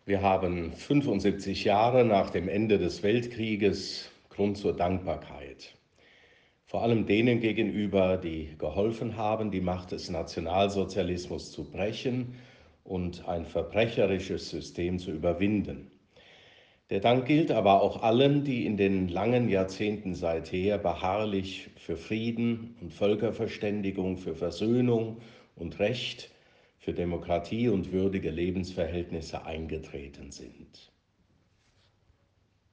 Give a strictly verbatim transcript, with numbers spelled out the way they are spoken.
Wir haben fünfundsiebzig Jahre nach dem Ende des Weltkrieges Grund zur Dankbarkeit. Vor allem denen gegenüber, die geholfen haben, die Macht des Nationalsozialismus zu brechen und ein verbrecherisches System zu überwinden. Der Dank gilt aber auch allen, die in den langen Jahrzehnten seither beharrlich für Frieden und Völkerverständigung, für Versöhnung und Recht, für Demokratie und würdige Lebensverhältnisse eingetreten sind.